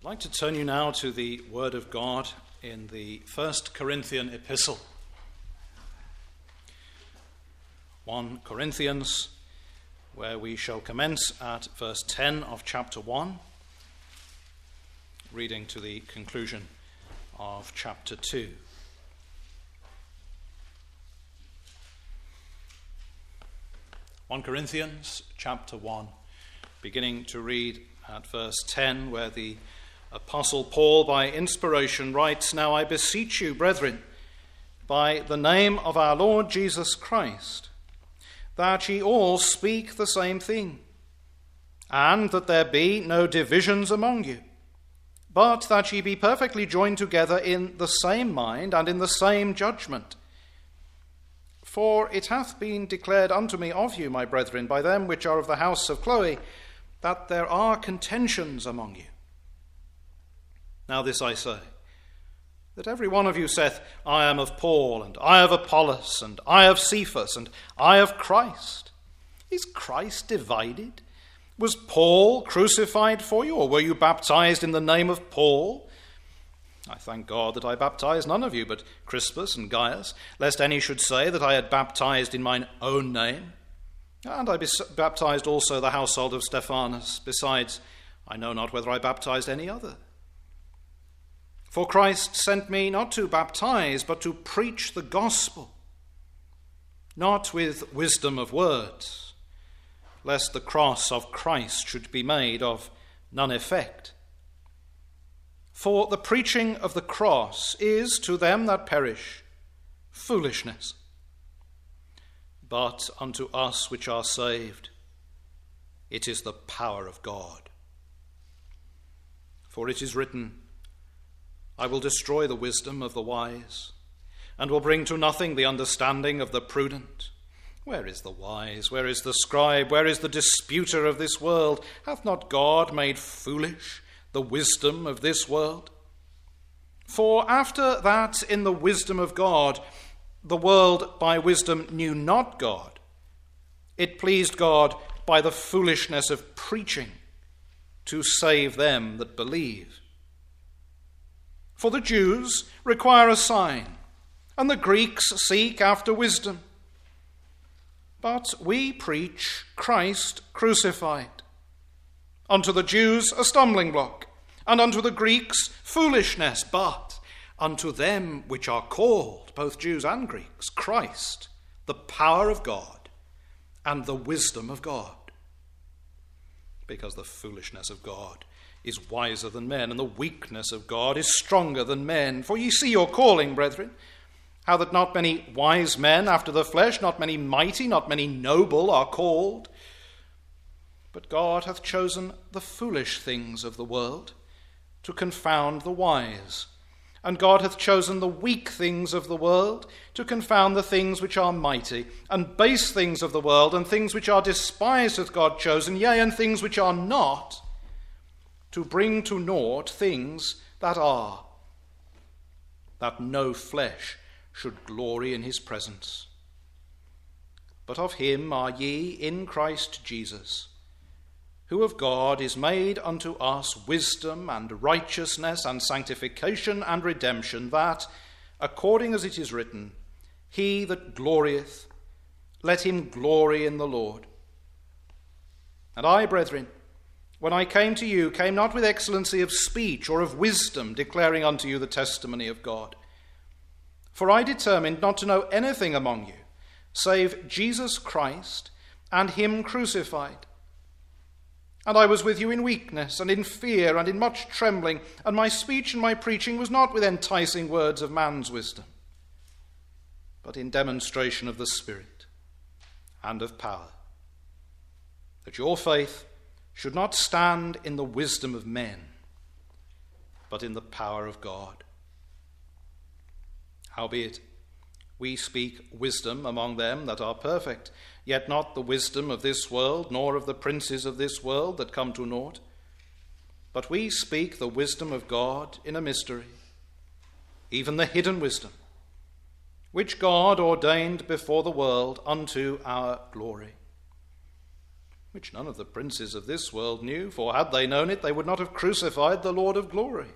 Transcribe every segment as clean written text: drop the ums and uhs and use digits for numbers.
I'd like to turn you now to the Word of God in the 1 Corinthian epistle. 1 Corinthians, where we shall commence at verse 10 of chapter 1, reading to the conclusion of chapter 2. Corinthians chapter 1, beginning to read at verse 10, where the Apostle Paul, by inspiration, writes, "Now I beseech you, brethren, by the name of our Lord Jesus Christ, that ye all speak the same thing, and that there be no divisions among you, but that ye be perfectly joined together in the same mind and in the same judgment. For it hath been declared unto me of you, my brethren, by them which are of the house of Chloe, that there are contentions among you. Now this I say, that every one of you saith, I am of Paul, and I of Apollos, and I of Cephas, and I of Christ. Is Christ divided? Was Paul crucified for you, or were you baptized in the name of Paul? I thank God that I baptized none of you, but Crispus and Gaius, lest any should say that I had baptized in mine own name. And I baptized also the household of Stephanas. Besides, I know not whether I baptized any other. For Christ sent me not to baptize, but to preach the gospel, not with wisdom of words, lest the cross of Christ should be made of none effect. For the preaching of the cross is to them that perish foolishness, but unto us which are saved it is the power of God. For it is written, I will destroy the wisdom of the wise, and will bring to nothing the understanding of the prudent. Where is the wise? Where is the scribe? Where is the disputer of this world? Hath not God made foolish the wisdom of this world? For after that in the wisdom of God, the world by wisdom knew not God, it pleased God by the foolishness of preaching to save them that believe. For the Jews require a sign, and the Greeks seek after wisdom. But we preach Christ crucified, unto the Jews a stumbling block, and unto the Greeks foolishness, but unto them which are called, both Jews and Greeks, Christ, the power of God and the wisdom of God. Because the foolishness of God is wiser than men, and the weakness of God is stronger than men. For ye see your calling, brethren, how that not many wise men after the flesh, not many mighty, not many noble are called. But God hath chosen the foolish things of the world to confound the wise. And God hath chosen the weak things of the world to confound the things which are mighty. And base things of the world, and things which are despised hath God chosen, yea, and things which are not, to bring to naught things that are, that no flesh should glory in his presence. But of him are ye in Christ Jesus, who of God is made unto us wisdom and righteousness and sanctification and redemption, that, according as it is written, he that glorieth, let him glory in the Lord. And I, brethren, when I came to you, came not with excellency of speech or of wisdom, declaring unto you the testimony of God. For I determined not to know anything among you, save Jesus Christ and him crucified. And I was with you in weakness and in fear and in much trembling, and my speech and my preaching was not with enticing words of man's wisdom, but in demonstration of the Spirit and of power, that your faith should not stand in the wisdom of men, but in the power of God. Howbeit, we speak wisdom among them that are perfect, yet not the wisdom of this world, nor of the princes of this world that come to naught. But we speak the wisdom of God in a mystery, even the hidden wisdom, which God ordained before the world unto our glory, which none of the princes of this world knew, for had they known it, they would not have crucified the Lord of glory.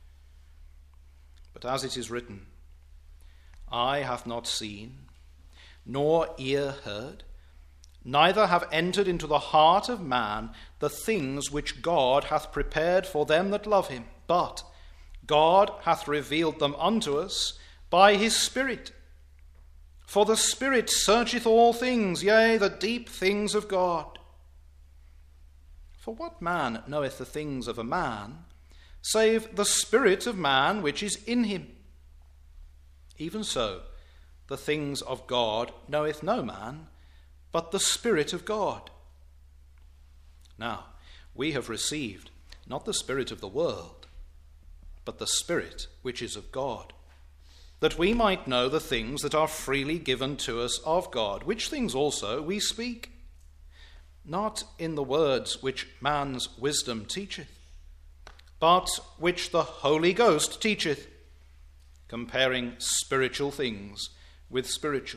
But as it is written, eye hath not seen, nor ear heard, neither have entered into the heart of man the things which God hath prepared for them that love him. But God hath revealed them unto us by his Spirit. For the Spirit searcheth all things, yea, the deep things of God. For what man knoweth the things of a man, save the spirit of man which is in him? Even so, the things of God knoweth no man, but the Spirit of God. Now, we have received not the spirit of the world, but the Spirit which is of God, that we might know the things that are freely given to us of God, which things also we speak, not in the words which man's wisdom teacheth, but which the Holy Ghost teacheth, comparing spiritual things with spiritual.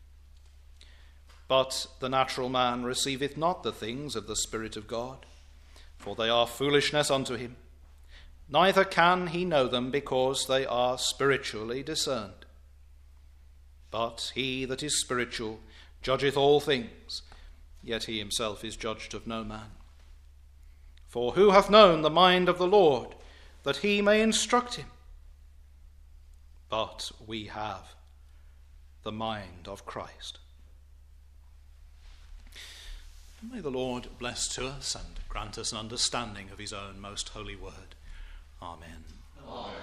But the natural man receiveth not the things of the Spirit of God, for they are foolishness unto him, neither can he know them, because they are spiritually discerned. But he that is spiritual judgeth all things, yet he himself is judged of no man. For who hath known the mind of the Lord, that he may instruct him? But we have the mind of Christ. May the Lord bless to us and grant us an understanding of his own most holy word. Amen. Amen.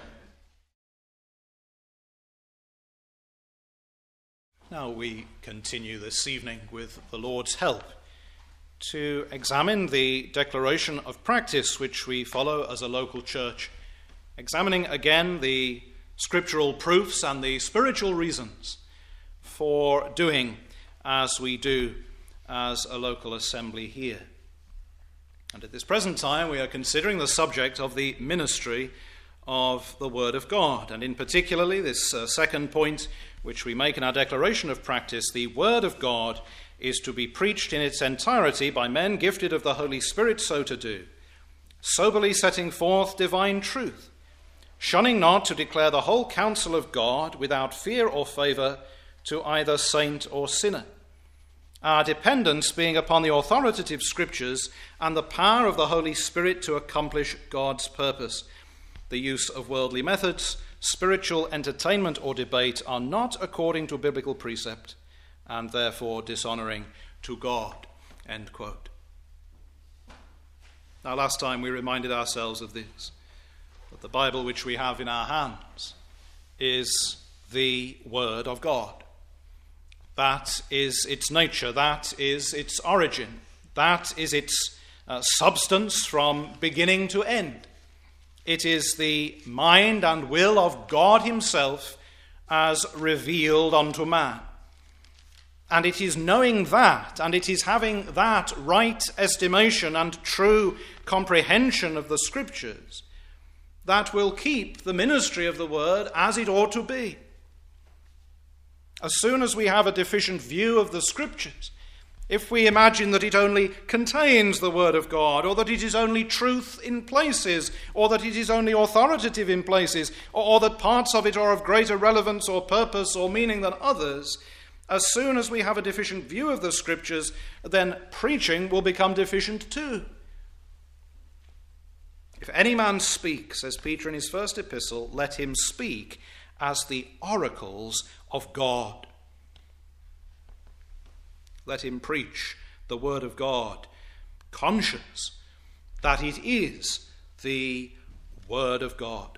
Now we continue this evening with the Lord's help to examine the declaration of practice which we follow as a local church, examining again the scriptural proofs and the spiritual reasons for doing as we do as a local assembly here. And at this present time we are considering the subject of the ministry of the Word of God, and in particularly this second point which we make in our declaration of practice: the Word of God is to be preached in its entirety by men gifted of the Holy Spirit so to do, soberly setting forth divine truth, shunning not to declare the whole counsel of God without fear or favour to either saint or sinner, our dependence being upon the authoritative Scriptures and the power of the Holy Spirit to accomplish God's purpose. The use of worldly methods, spiritual entertainment or debate are not according to biblical precept, and therefore dishonouring to God." End quote. Now, last time we reminded ourselves of this, that the Bible which we have in our hands is the Word of God. That is its nature, that is its origin, that is its substance from beginning to end. It is the mind and will of God himself as revealed unto man. And it is knowing that, and it is having that right estimation and true comprehension of the Scriptures that will keep the ministry of the Word as it ought to be. As soon as we have a deficient view of the Scriptures, if we imagine that it only contains the Word of God, or that it is only truth in places, or that it is only authoritative in places, or that parts of it are of greater relevance or purpose or meaning than others, as soon as we have a deficient view of the Scriptures, then preaching will become deficient too. If any man speak, says Peter in his first epistle, let him speak as the oracles of God. Let him preach the word of God, conscious that it is the word of God.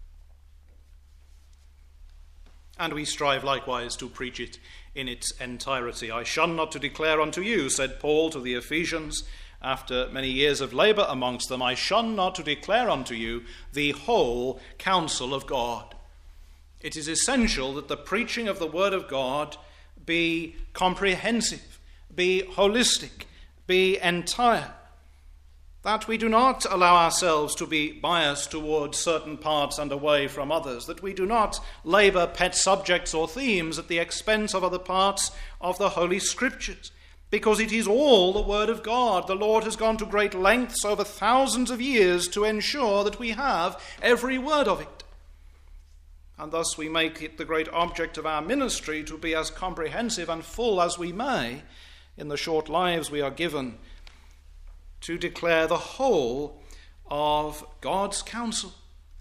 And we strive likewise to preach it in its entirety. "I shun not to declare unto you," said Paul to the Ephesians, after many years of labour amongst them, "I shun not to declare unto you the whole counsel of God." It is essential that the preaching of the Word of God be comprehensive, be holistic, be entire, that we do not allow ourselves to be biased towards certain parts and away from others, that we do not labour pet subjects or themes at the expense of other parts of the Holy Scriptures. because it is all the Word of God. The Lord has gone to great lengths over thousands of years to ensure that we have every word of it. And thus we make it the great object of our ministry to be as comprehensive and full as we may in the short lives we are given to declare the whole of God's counsel.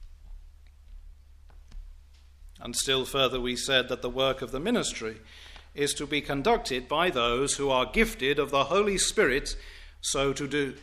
And still further we said that the work of the ministry is to be conducted by those who are gifted of the Holy Spirit so to do.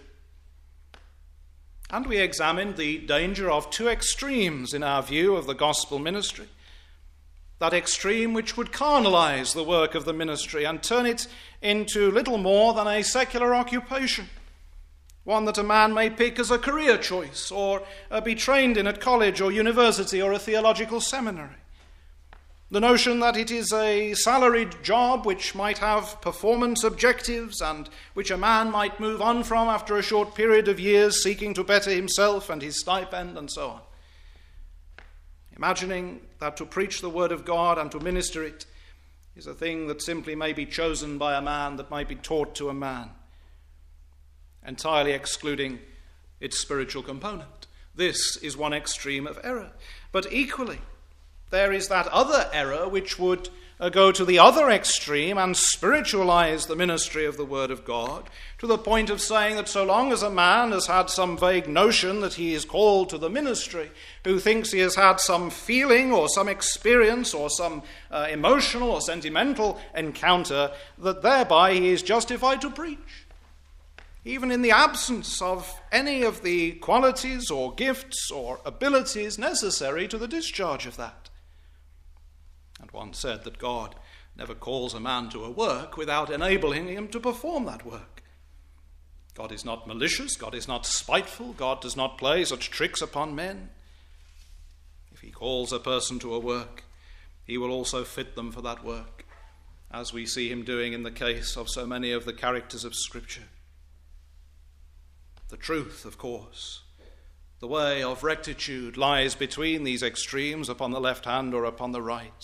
And we examined the danger of two extremes in our view of the gospel ministry. That extreme which would carnalize the work of the ministry and turn it into little more than a secular occupation, one that a man may pick as a career choice or be trained in at college or university or a theological seminary. The notion that it is a salaried job which might have performance objectives and which a man might move on from after a short period of years seeking to better himself and his stipend and so on. Imagining that to preach the word of God and to minister it is a thing that simply may be chosen by a man, that might be taught to a man, entirely excluding its spiritual component. This is one extreme of error. But equally, there is that other error which would go to the other extreme and spiritualize the ministry of the Word of God to the point of saying that so long as a man has had some vague notion that he is called to the ministry, who thinks he has had some feeling or some experience or some emotional or sentimental encounter, that thereby he is justified to preach, even in the absence of any of the qualities or gifts or abilities necessary to the discharge of that. And one said that God never calls a man to a work without enabling him to perform that work. God is not malicious, God is not spiteful, God does not play such tricks upon men. If he calls a person to a work, he will also fit them for that work, as we see him doing in the case of so many of the characters of Scripture. The truth, of course, the way of rectitude lies between these extremes, upon the left hand or upon the right.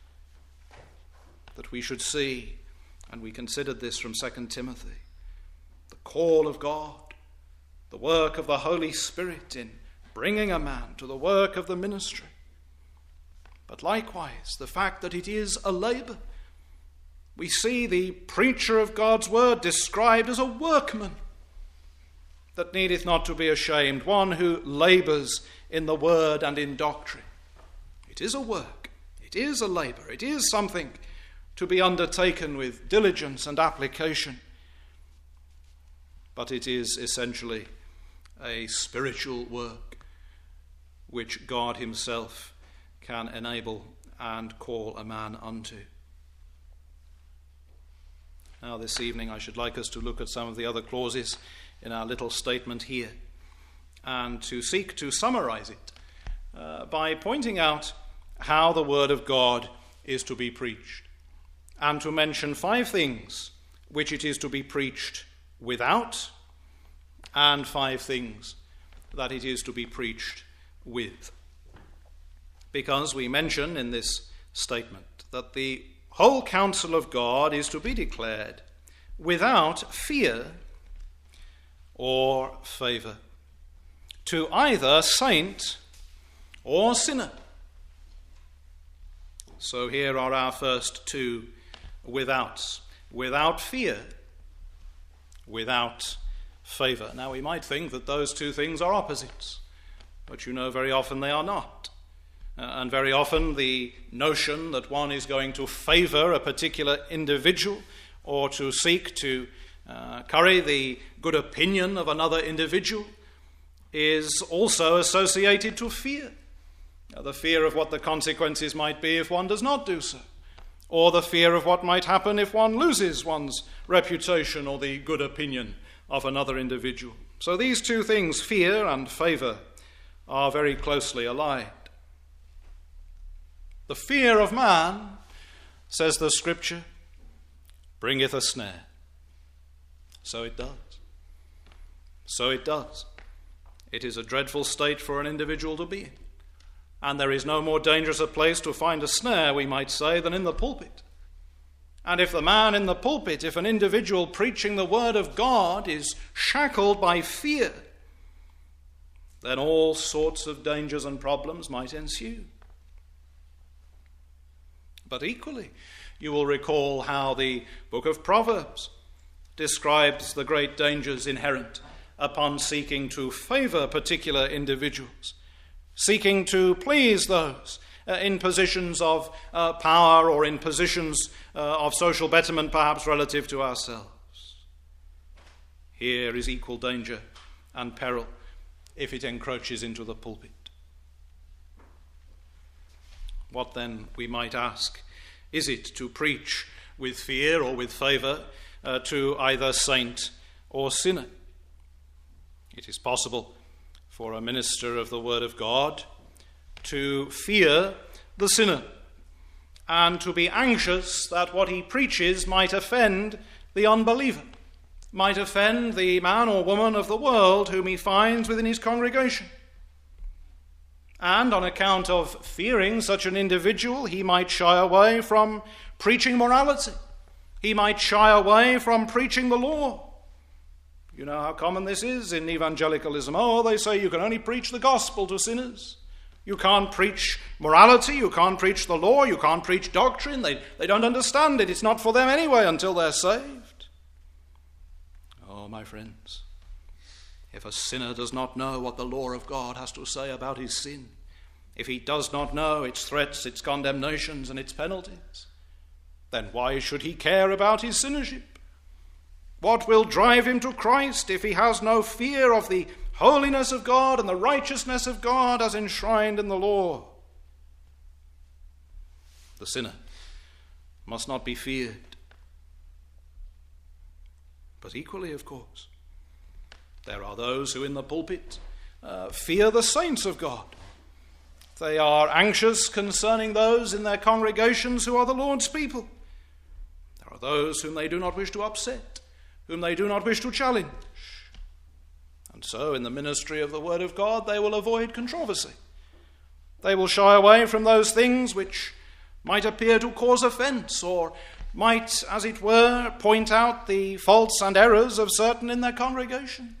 That we should see, and we considered this from 2 Timothy, the call of God, the work of the Holy Spirit in bringing a man to the work of the ministry. But likewise, the fact that it is a labor. We see the preacher of God's word described as a workman that needeth not to be ashamed, one who labors in the word and in doctrine. It is a work, it is a labor, it is something to be undertaken with diligence and application. But it is essentially a spiritual work which God himself can enable and call a man unto. Now this evening I should like us to look at some of the other clauses in our little statement here and to seek to summarize it by pointing out how the word of God is to be preached, and to mention 5 things which it is to be preached without, and 5 things that it is to be preached with. Because we mention in this statement that the whole counsel of God is to be declared without fear or favour, to either saint or sinner. So here are our first 2 withouts. Without fear, without favour. Now we might think that those 2 things are opposites, but you know very often they are not. And very often the notion that one is going to favour a particular individual or to seek to curry the good opinion of another individual is also associated to fear. The fear of what the consequences might be if one does not do so, or the fear of what might happen if one loses one's reputation or the good opinion of another individual. So these 2 things, fear and favour, are very closely allied. The fear of man, says the Scripture, bringeth a snare. So it does. So it does. It is a dreadful state for an individual to be in. And there is no more dangerous a place to find a snare, we might say, than in the pulpit. And if the man in the pulpit, if an individual preaching the word of God is shackled by fear, then all sorts of dangers and problems might ensue. But equally, you will recall how the book of Proverbs describes the great dangers inherent upon seeking to favor particular individuals, seeking to please those in positions of power or in positions of social betterment, perhaps relative to ourselves. Here is equal danger and peril if it encroaches into the pulpit. What then, we might ask, is it to preach with fear or with favour to either saint or sinner? It is possible for a minister of the Word of God to fear the sinner and to be anxious that what he preaches might offend the unbeliever, might offend the man or woman of the world whom he finds within his congregation. And on account of fearing such an individual, he might shy away from preaching morality. He might shy away from preaching the law. You know how common this is in evangelicalism. Oh, they say you can only preach the gospel to sinners. You can't preach morality, you can't preach the law, you can't preach doctrine. They don't understand it. It's not for them anyway until they're saved. Oh, my friends, if a sinner does not know what the law of God has to say about his sin, if he does not know its threats, its condemnations, and its penalties, then why should he care about his sinnership? What will drive him to Christ if he has no fear of the holiness of God and the righteousness of God as enshrined in the law? The sinner must not be feared. But equally, of course, there are those who in the pulpit fear the saints of God. They are anxious concerning those in their congregations who are the Lord's people. There are those whom they do not wish to upset, whom they do not wish to challenge. And so in the ministry of the Word of God, they will avoid controversy. They will shy away from those things which might appear to cause offense or might, as it were, point out the faults and errors of certain in their congregation.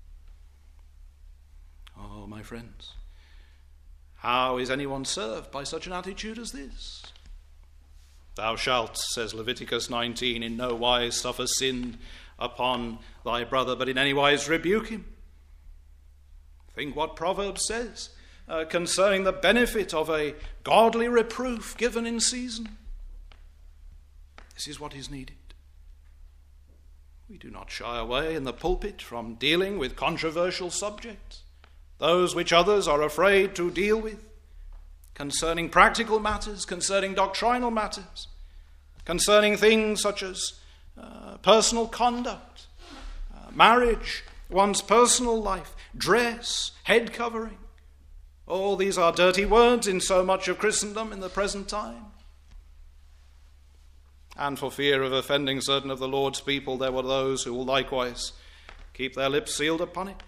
Oh, my friends, how is anyone served by such an attitude as this? Thou shalt, says Leviticus 19, in no wise suffer sin upon thy brother, but in any wise rebuke him. Think what Proverbs says concerning the benefit of a godly reproof given in season. This is what is needed. We do not shy away in the pulpit from dealing with controversial subjects, those which others are afraid to deal with, concerning practical matters, concerning doctrinal matters, concerning things such as personal conduct, marriage, one's personal life, dress, head covering. All these are dirty words in so much of Christendom in the present time. And for fear of offending certain of the Lord's people, there were those who will likewise keep their lips sealed upon it.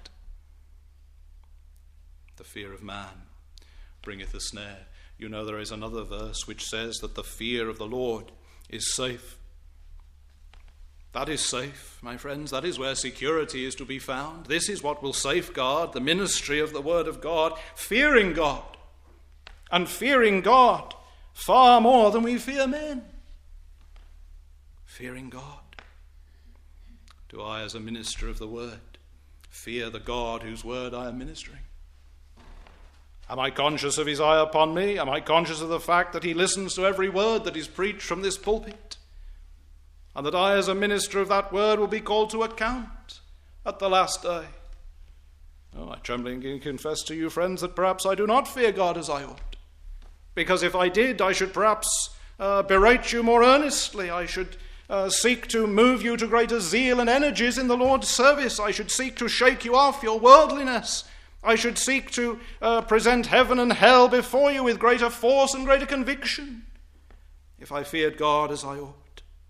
The fear of man bringeth a snare. You know there is another verse which says that the fear of the Lord is safe. That is safe, my friends. That is where security is to be found. This is what will safeguard the ministry of the Word of God, fearing God. And fearing God far more than we fear men. Fearing God. Do I, as a minister of the Word, fear the God whose word I am ministering? Am I conscious of his eye upon me? Am I conscious of the fact that he listens to every word that is preached from this pulpit? And that I, as a minister of that word, will be called to account at the last day? Oh, I tremblingly confess to you, friends, that perhaps I do not fear God as I ought. Because if I did, I should perhaps berate you more earnestly. I should seek to move you to greater zeal and energies in the Lord's service. I should seek to shake you off your worldliness. I should seek to present heaven and hell before you with greater force and greater conviction, if I feared God as I ought.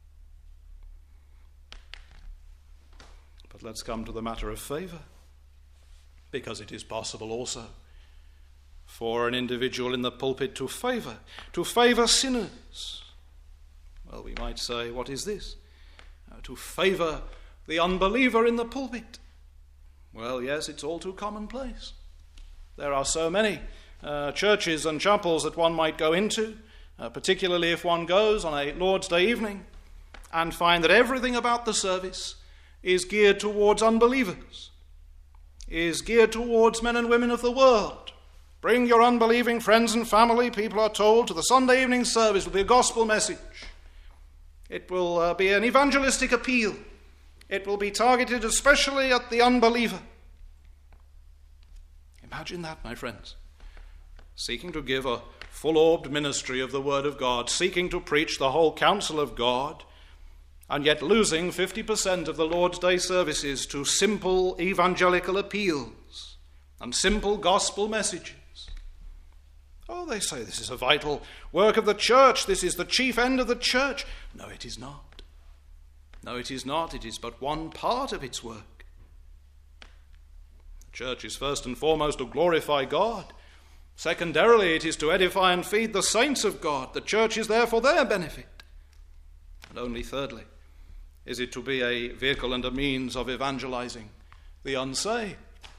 But let's come to the matter of favor, because it is possible also for an individual in the pulpit to favor sinners. Well, we might say, what is this? To favour the unbeliever in the pulpit. Well, yes, it's all too commonplace. There are so many churches and chapels that one might go into, particularly if one goes on a Lord's Day evening, and find that everything about the service is geared towards unbelievers, is geared towards men and women of the world. Bring your unbelieving friends and family, people are told, to the Sunday evening service. It will be a gospel message. It will be an evangelistic appeal. It will be targeted especially at the unbeliever. Imagine that, my friends. Seeking to give a full-orbed ministry of the Word of God, seeking to preach the whole counsel of God, and yet losing 50% of the Lord's Day services to simple evangelical appeals and simple gospel messages. Oh, they say this is a vital work of the church. This is the chief end of the church. No, it is not. No, it is not. It is but one part of its work. The church is first and foremost to glorify God. Secondarily, it is to edify and feed the saints of God. The church is there for their benefit. And only thirdly, is it to be a vehicle and a means of evangelizing the unsaved.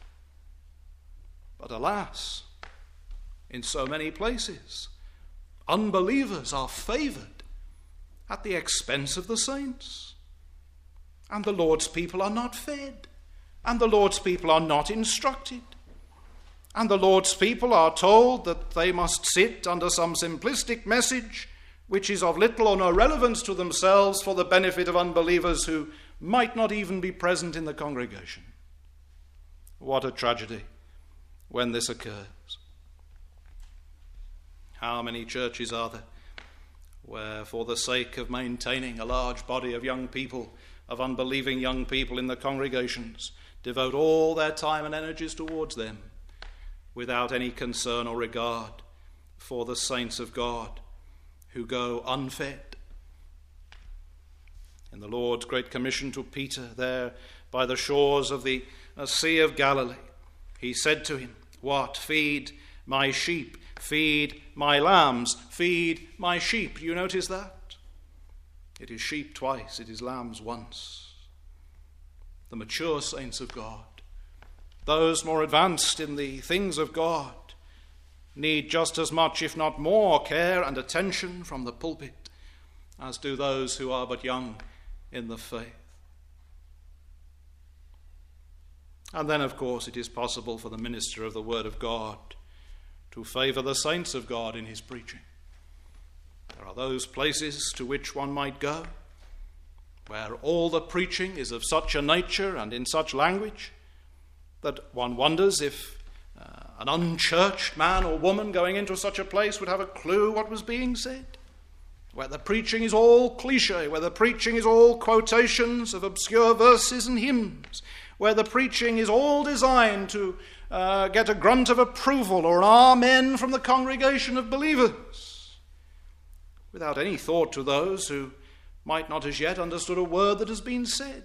But alas, in so many places, unbelievers are favored at the expense of the saints. And the Lord's people are not fed. And the Lord's people are not instructed. And the Lord's people are told that they must sit under some simplistic message which is of little or no relevance to themselves for the benefit of unbelievers who might not even be present in the congregation. What a tragedy when this occurs. How many churches are there where, for the sake of maintaining a large body of young people, of unbelieving young people in the congregations, devote all their time and energies towards them, without any concern or regard for the saints of God who go unfed? In the Lord's great commission to Peter there by the shores of the Sea of Galilee, he said to him, "What? Feed my sheep, feed my lambs, feed my sheep." You notice that? It is sheep twice, it is lambs once. The mature saints of God, those more advanced in the things of God, need just as much, if not more, care and attention from the pulpit as do those who are but young in the faith. And then, of course, it is possible for the minister of the Word of God to favour the saints of God in his preaching. There are those places to which one might go where all the preaching is of such a nature and in such language that one wonders if an unchurched man or woman going into such a place would have a clue what was being said. Where the preaching is all cliché, where the preaching is all quotations of obscure verses and hymns, where the preaching is all designed to get a grunt of approval or an amen from the congregation of believers, without any thought to those who might not as yet understood a word that has been said.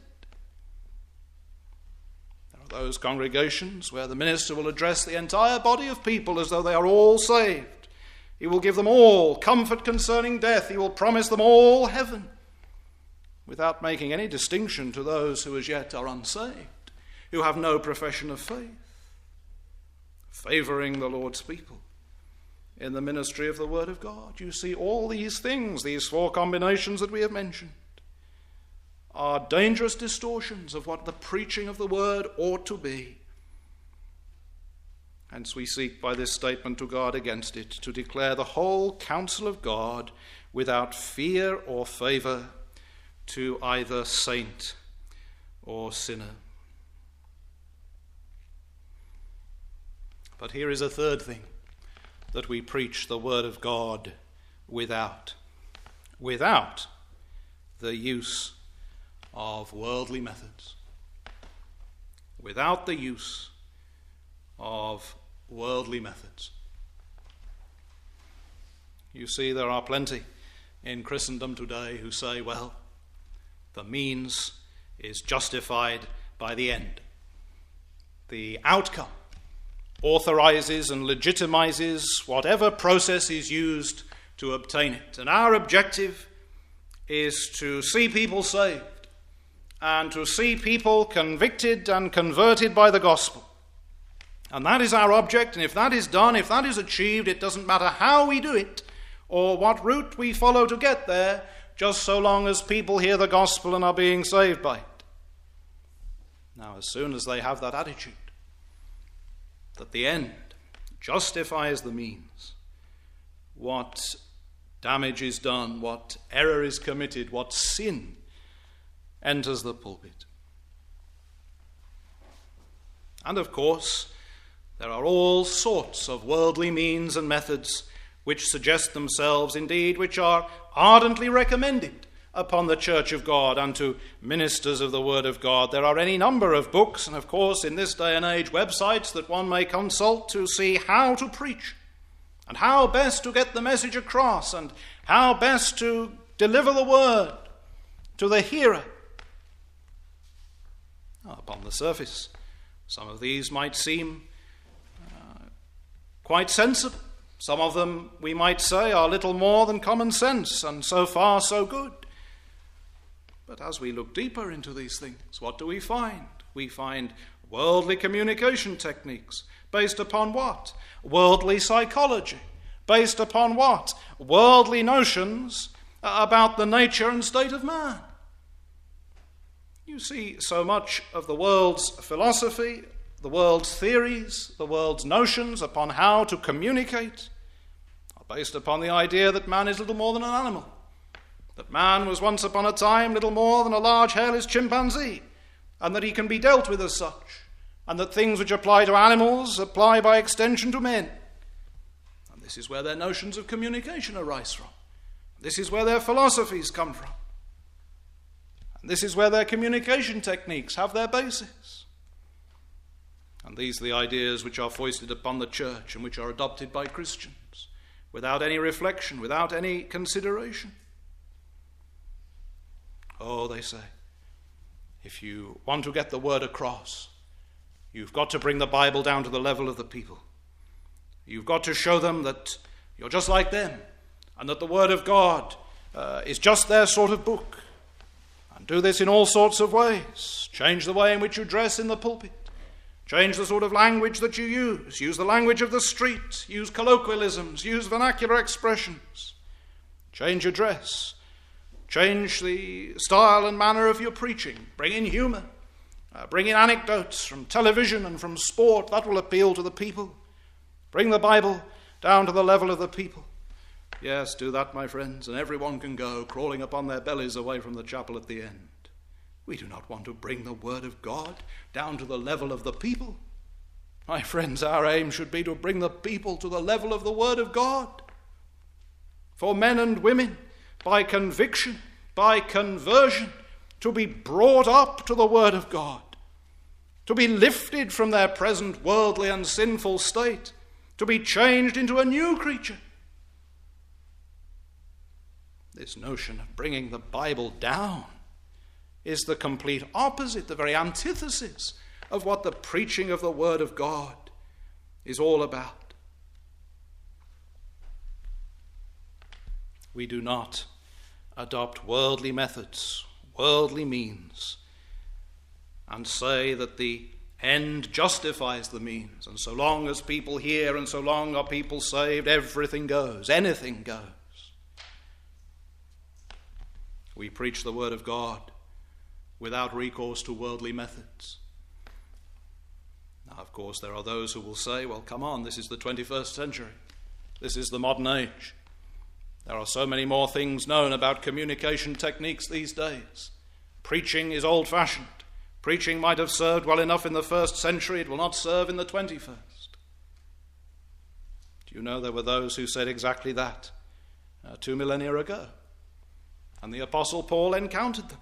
There are those congregations where the minister will address the entire body of people as though they are all saved. He will give them all comfort concerning death. He will promise them all heaven, without making any distinction to those who as yet are unsaved, who have no profession of faith, favouring the Lord's people in the ministry of the Word of God. You see, all these things, these four combinations that we have mentioned, are dangerous distortions of what the preaching of the Word ought to be. Hence we seek by this statement to guard against it, to declare the whole counsel of God without fear or favour to either saint or sinner. But here is a third thing that we preach the Word of God without the use of worldly methods. Without the use of worldly methods. You see, there are plenty in Christendom today who say, well, the means is justified by the end. The outcome authorizes and legitimizes whatever process is used to obtain it. And our objective is to see people saved and to see people convicted and converted by the gospel. And that is our object, and if that is done, if that is achieved, it doesn't matter how we do it or what route we follow to get there, just so long as people hear the gospel and are being saved by it. Now, as soon as they have that attitude, that the end justifies the means, what damage is done, what error is committed, what sin enters the pulpit. And of course, there are all sorts of worldly means and methods which suggest themselves, indeed, which are ardently recommended upon the Church of God and to ministers of the Word of God. There are any number of books, and of course, in this day and age, websites that one may consult to see how to preach and how best to get the message across and how best to deliver the Word to the hearer. Upon the surface, some of these might seem quite sensible. Some of them, we might say, are little more than common sense, and so far so good. But as we look deeper into these things, what do we find? We find worldly communication techniques. Based upon what? Worldly psychology. Based upon what? Worldly notions about the nature and state of man. You see so much of the world's philosophy, the world's theories, the world's notions upon how to communicate are based upon the idea that man is little more than an animal, that man was once upon a time little more than a large hairless chimpanzee, and that he can be dealt with as such, and that things which apply to animals apply by extension to men. And this is where their notions of communication arise from. This is where their philosophies come from. And this is where their communication techniques have their basis. And these are the ideas which are foisted upon the church and which are adopted by Christians without any reflection, without any consideration. Oh, they say, if you want to get the word across, you've got to bring the Bible down to the level of the people. You've got to show them that you're just like them and that the Word of God is just their sort of book. And do this in all sorts of ways. Change the way in which you dress in the pulpit. Change the sort of language that you use. Use the language of the street. Use colloquialisms. Use vernacular expressions. Change your dress. Change the style and manner of your preaching. Bring in humor. Bring in anecdotes from television and from sport. That will appeal to the people. Bring the Bible down to the level of the people. Yes, do that, my friends, and everyone can go crawling upon their bellies away from the chapel at the end. We do not want to bring the Word of God down to the level of the people. My friends, our aim should be to bring the people to the level of the Word of God. For men and women, by conviction, by conversion, to be brought up to the Word of God, to be lifted from their present worldly and sinful state, to be changed into a new creature. This notion of bringing the Bible down is the complete opposite, the very antithesis of what the preaching of the Word of God is all about. We do not adopt worldly methods, worldly means, and say that the end justifies the means, and so long as people hear and so long are people saved, everything goes, anything goes. We preach the Word of God without recourse to worldly methods. Now, of course, there are those who will say, well, come on, this is the 21st century. This is the modern age. There are so many more things known about communication techniques these days. Preaching is old-fashioned. Preaching might have served well enough in the first century. It will not serve in the 21st. Do you know there were those who said exactly that 2 millennia ago? And the Apostle Paul encountered them.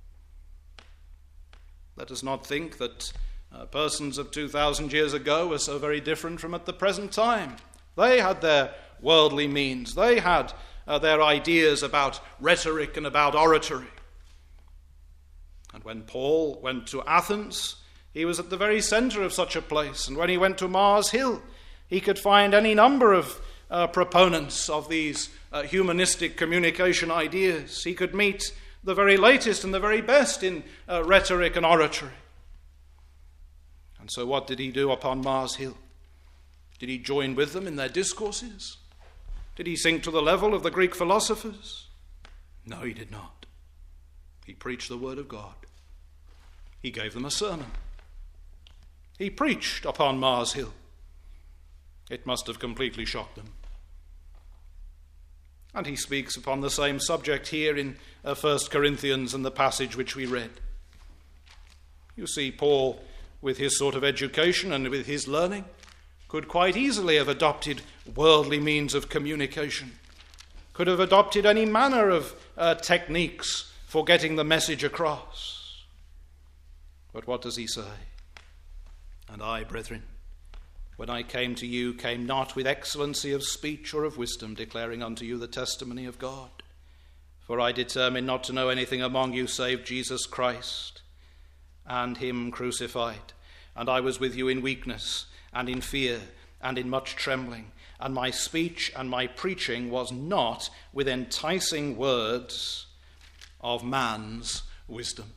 Let us not think that persons of 2,000 years ago were so very different from at the present time. They had their worldly means. They had their ideas about rhetoric and about oratory. And when Paul went to Athens, he was at the very center of such a place. And when he went to Mars Hill, he could find any number of proponents of these humanistic communication ideas. He could meet the very latest and the very best in rhetoric and oratory. And so what did he do upon Mars Hill? Did he join with them in their discourses? Did he sink to the level of the Greek philosophers? No, he did not. He preached the word of God. He gave them a sermon. He preached upon Mars Hill. It must have completely shocked them. And he speaks upon the same subject here in 1 Corinthians and the passage which we read. You see, Paul, with his sort of education and with his learning, could quite easily have adopted worldly means of communication, could have adopted any manner of techniques for getting the message across. But what does he say? And I, brethren, when I came to you, came not with excellency of speech or of wisdom, declaring unto you the testimony of God. For I determined not to know anything among you save Jesus Christ and him crucified. And I was with you in weakness and in fear and in much trembling. And my speech and my preaching was not with enticing words of man's wisdom.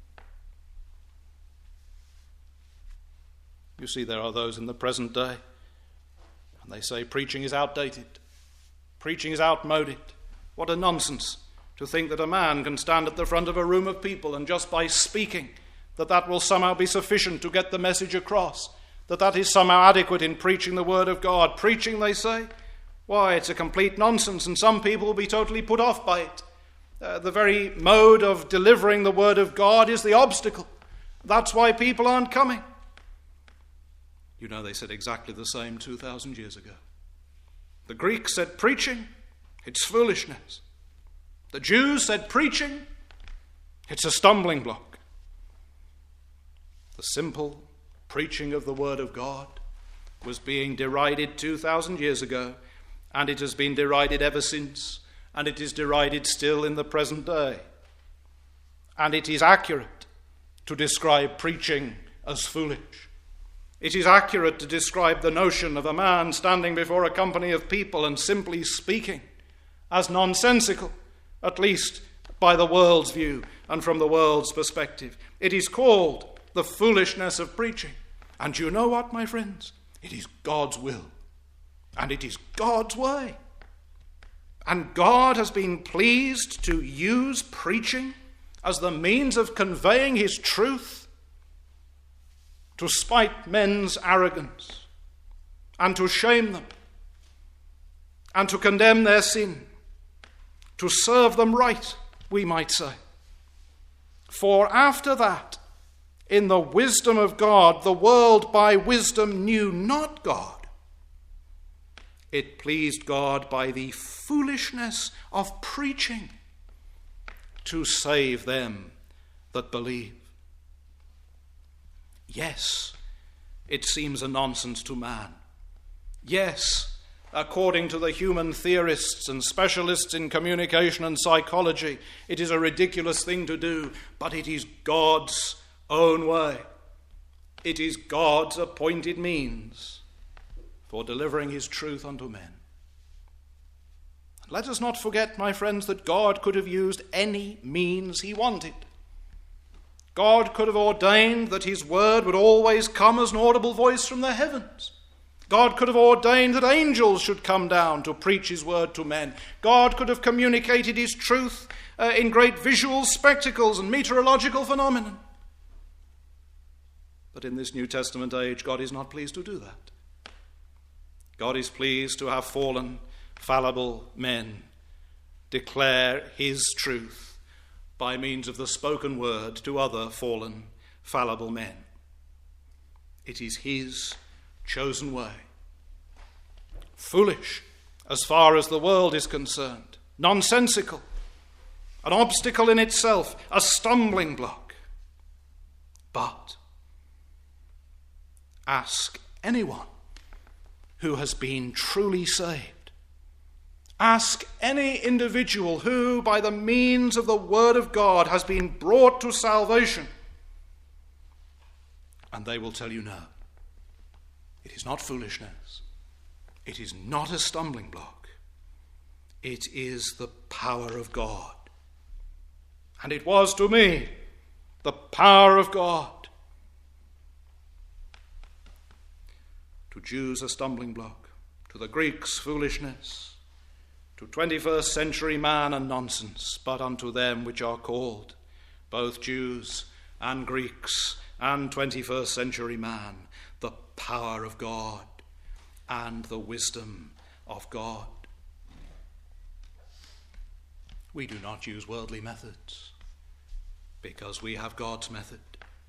You see, there are those in the present day, and they say preaching is outdated, preaching is outmoded. What a nonsense to think that a man can stand at the front of a room of people and just by speaking that will somehow be sufficient to get the message across, that is somehow adequate in preaching the word of God. Preaching, they say, why, it's a complete nonsense, and some people will be totally put off by it. The very mode of delivering the word of God is the obstacle. That's why people aren't coming. You know, they said exactly the same 2,000 years ago. The Greeks said preaching, it's foolishness. The Jews said preaching, it's a stumbling block. The simple preaching of the word of God was being derided 2,000 years ago, and it has been derided ever since, and it is derided still in the present day. And it is accurate to describe preaching as foolish. It is accurate to describe the notion of a man standing before a company of people and simply speaking as nonsensical, at least by the world's view and from the world's perspective. It is called the foolishness of preaching. And you know what, my friends? It is God's will. And it is God's way. And God has been pleased to use preaching as the means of conveying his truth, to spite men's arrogance, and to shame them, and to condemn their sin, to serve them right, we might say. For after that, in the wisdom of God, the world by wisdom knew not God. It pleased God by the foolishness of preaching to save them that believe. Yes, it seems a nonsense to man. Yes, according to the human theorists and specialists in communication and psychology, it is a ridiculous thing to do, but it is God's own way. It is God's appointed means for delivering his truth unto men. Let us not forget, my friends, that God could have used any means he wanted. God could have ordained that his word would always come as an audible voice from the heavens. God could have ordained that angels should come down to preach his word to men. God could have communicated his truth in great visual spectacles and meteorological phenomena. But in this New Testament age, God is not pleased to do that. God is pleased to have fallen, fallible men declare his truth by means of the spoken word to other fallen, fallible men. It is his chosen way. Foolish as far as the world is concerned, nonsensical, an obstacle in itself, a stumbling block. But ask anyone who has been truly saved. Ask any individual who, by the means of the word of God, has been brought to salvation, and they will tell you no. It is not foolishness. It is not a stumbling block. It is the power of God. And it was to me the power of God. To Jews a stumbling block, to the Greeks foolishness, to 21st century man and nonsense, but unto them which are called, both Jews and Greeks and 21st century man, the power of God and the wisdom of God. We do not use worldly methods because we have God's method.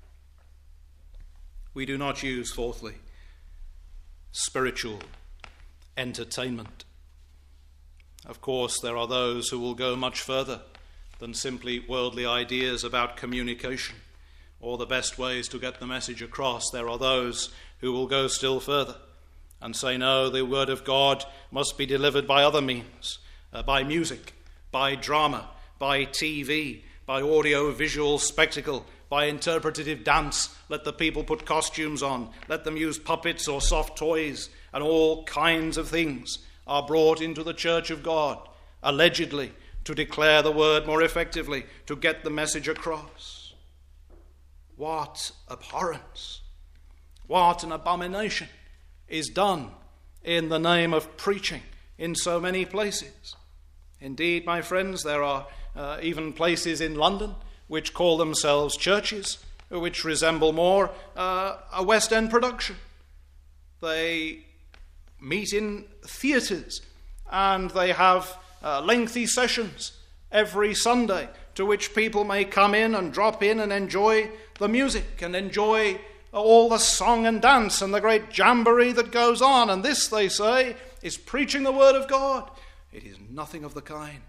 We do not use, fourthly, spiritual entertainment. Of course, there are those who will go much further than simply worldly ideas about communication or the best ways to get the message across. There are those who will go still further and say, no, the word of God must be delivered by other means, by music, by drama, by TV, by audio-visual spectacle, by interpretative dance. Let the people put costumes on. Let them use puppets or soft toys, and all kinds of things are brought into the church of God, allegedly to declare the word more effectively, to get the message across. What abhorrence, what an abomination is done in the name of preaching in so many places. Indeed, my friends, there are even places in London which call themselves churches, which resemble more a West End production. They meet in theatres and they have lengthy sessions every Sunday to which people may come in and drop in and enjoy the music and enjoy all the song and dance and the great jamboree that goes on. And this, they say, is preaching the word of God. It is nothing of the kind.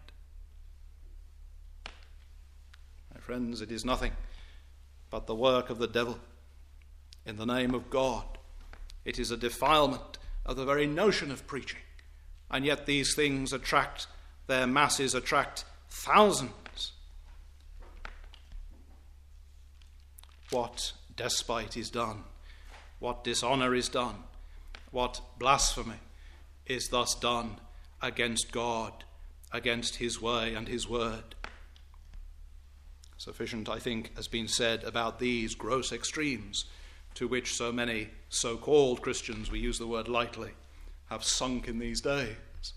My friends, it is nothing but the work of the devil in the name of God. It is a defilement of the very notion of preaching. And yet these things attract, their masses attract thousands. What despite is done, what dishonor is done, what blasphemy is thus done against God, against his way and his word. Sufficient, I think, has been said about these gross extremes to which so many so-called Christians, we use the word lightly, have sunk in these days.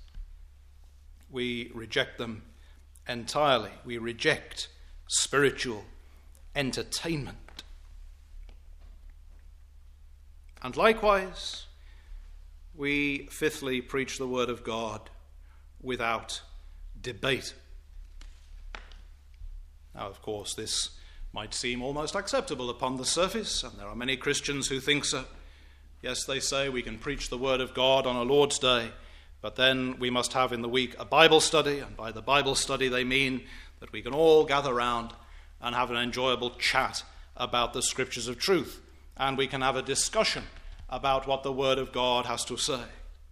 We reject them entirely. We reject spiritual entertainment. And likewise, we fifthly preach the word of God without debate. Now, of course, this might seem almost acceptable upon the surface, and there are many Christians who think so. Yes, they say we can preach the word of God on a Lord's Day, but then we must have in the week a Bible study, and by the Bible study they mean that we can all gather round and have an enjoyable chat about the scriptures of truth, and we can have a discussion about what the word of God has to say.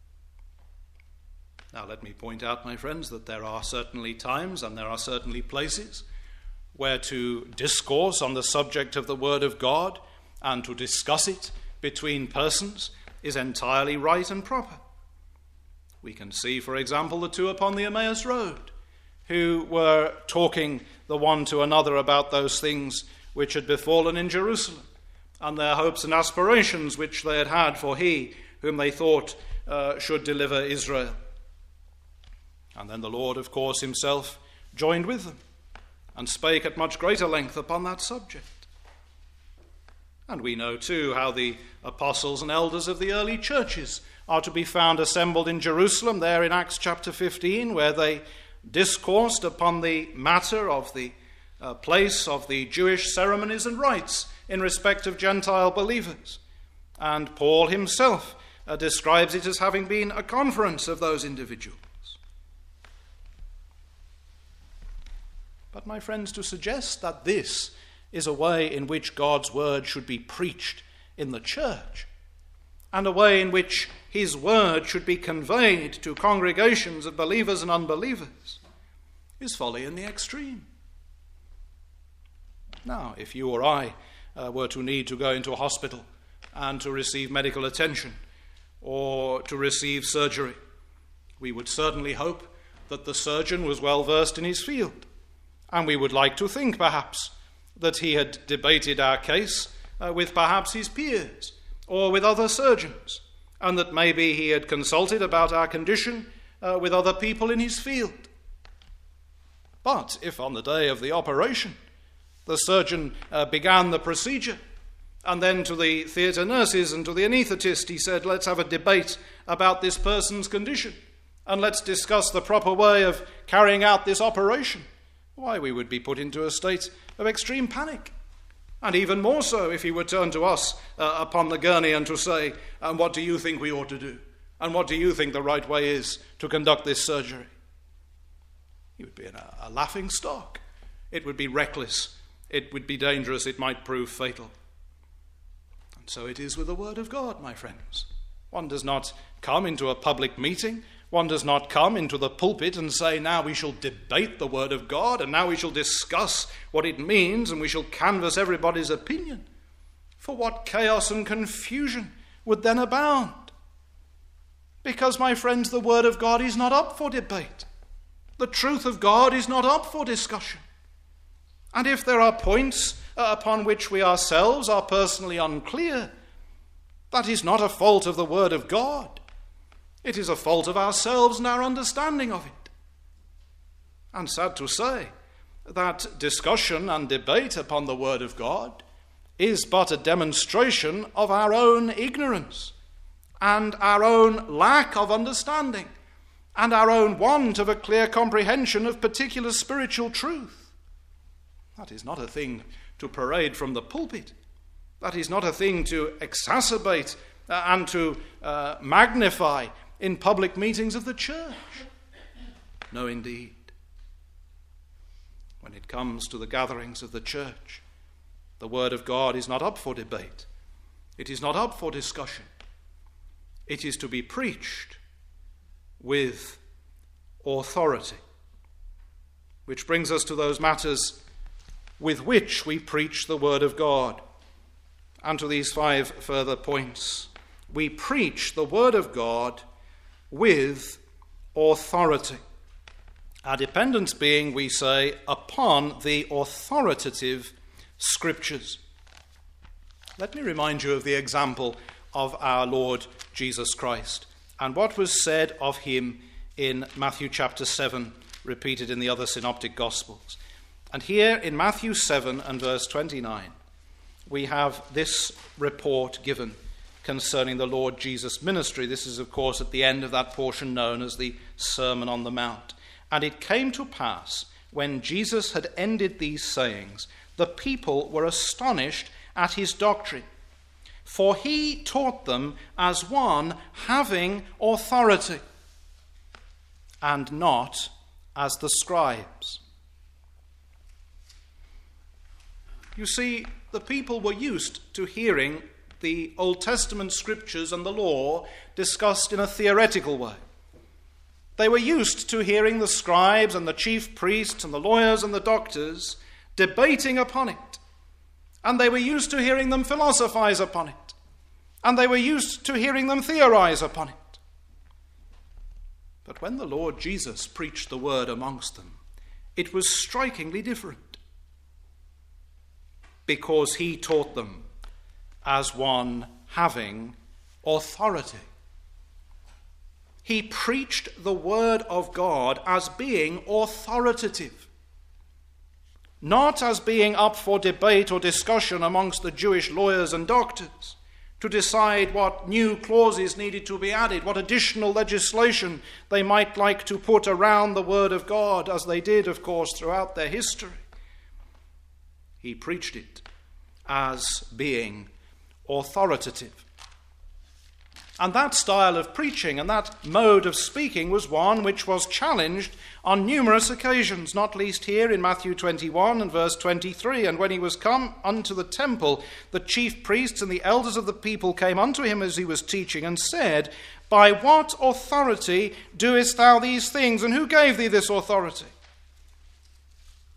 Now, let me point out, my friends, that there are certainly times and there are certainly places where to discourse on the subject of the word of God and to discuss it between persons is entirely right and proper. We can see, for example, the two upon the Emmaus Road who were talking the one to another about those things which had befallen in Jerusalem and their hopes and aspirations which they had had for he whom they thought should deliver Israel. And then the Lord, of course, himself joined with them and spake at much greater length upon that subject. And we know too how the apostles and elders of the early churches are to be found assembled in Jerusalem, there in Acts chapter 15, where they discoursed upon the matter of the place of the Jewish ceremonies and rites in respect of Gentile believers. And Paul himself describes it as having been a conference of those individuals. But, my friends, to suggest that this is a way in which God's word should be preached in the church, and a way in which his word should be conveyed to congregations of believers and unbelievers, is folly in the extreme. Now, if you or I were to need to go into a hospital and to receive medical attention, or to receive surgery. We would certainly hope that the surgeon was well versed in his field, and we would like to think perhaps that he had debated our case with perhaps his peers or with other surgeons, and that maybe he had consulted about our condition with other people in his field. But if on the day of the operation the surgeon began the procedure, and then to the theatre nurses and to the anaesthetist he said, let's have a debate about this person's condition, and let's discuss the proper way of carrying out this operation, why, we would be put into a state of extreme panic. And even more so if he would turn to us upon the gurney and to say, and what do you think we ought to do? And what do you think the right way is to conduct this surgery? He would be in a laughing stock. It would be reckless. It would be dangerous. It might prove fatal. And so it is with the Word of God, my friends. One does not come into a public meeting. One does not come into the pulpit and say, now we shall debate the Word of God, and now we shall discuss what it means, and we shall canvass everybody's opinion. For what chaos and confusion would then abound? Because, my friends, the Word of God is not up for debate. The truth of God is not up for discussion. And if there are points upon which we ourselves are personally unclear, that is not a fault of the Word of God. It is a fault of ourselves and our understanding of it. And sad to say, that discussion and debate upon the Word of God is but a demonstration of our own ignorance and our own lack of understanding and our own want of a clear comprehension of particular spiritual truth. That is not a thing to parade from the pulpit. That is not a thing to exacerbate and to magnify in public meetings of the church. No, indeed. When it comes to the gatherings of the church, the Word of God is not up for debate. It is not up for discussion. It is to be preached with authority. Which brings us to those matters with which we preach the Word of God, and to these 5 further points. We preach the Word of God with authority. Our dependence being, we say, upon the authoritative Scriptures. Let me remind you of the example of our Lord Jesus Christ and what was said of him in Matthew chapter 7, repeated in the other synoptic Gospels. And here in Matthew 7 and verse 29, we have this report given concerning the Lord Jesus' ministry. This is, of course, at the end of that portion known as the Sermon on the Mount. And it came to pass, when Jesus had ended these sayings, the people were astonished at his doctrine. For he taught them as one having authority, and not as the scribes. You see, the people were used to hearing the Old Testament scriptures and the law discussed in a theoretical way. They were used to hearing the scribes and the chief priests and the lawyers and the doctors debating upon it. And they were used to hearing them philosophize upon it. And they were used to hearing them theorize upon it. But when the Lord Jesus preached the word amongst them, it was strikingly different. Because he taught them as one having authority. He preached the word of God as being authoritative, not as being up for debate or discussion amongst the Jewish lawyers and doctors to decide what new clauses needed to be added, what additional legislation they might like to put around the word of God, as they did, of course, throughout their history. He preached it as being authoritative. And that style of preaching and that mode of speaking was one which was challenged on numerous occasions, not least here in Matthew 21 and verse 23. And when he was come unto the temple, the chief priests and the elders of the people came unto him as he was teaching, and said, By what authority doest thou these things? And who gave thee this authority?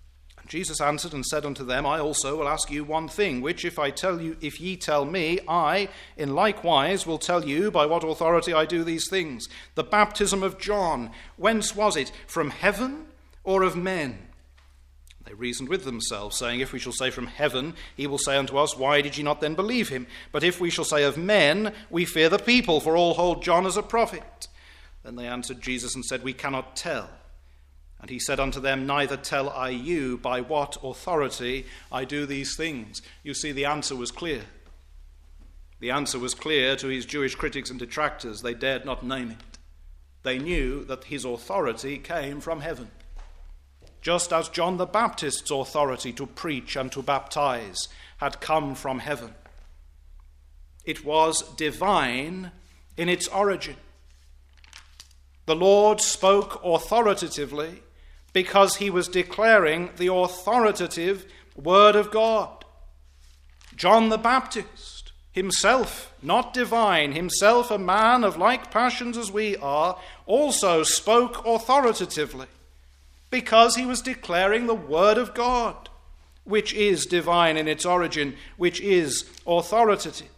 Jesus answered and said unto them, I also will ask you one thing, which if ye tell me, I in like wise will tell you by what authority I do these things. The baptism of John, whence was it? From heaven or of men? They reasoned with themselves, saying, If we shall say from heaven, he will say unto us, Why did ye not then believe him? But if we shall say of men, we fear the people, for all hold John as a prophet. Then they answered Jesus and said, We cannot tell. And he said unto them, Neither tell I you by what authority I do these things. You see, the answer was clear. The answer was clear to his Jewish critics and detractors. They dared not name it. They knew that his authority came from heaven. Just as John the Baptist's authority to preach and to baptize had come from heaven. It was divine in its origin. The Lord spoke authoritatively because he was declaring the authoritative word of God. John the Baptist, himself not divine, himself a man of like passions as we are, also spoke authoritatively because he was declaring the word of God, which is divine in its origin, which is authoritative.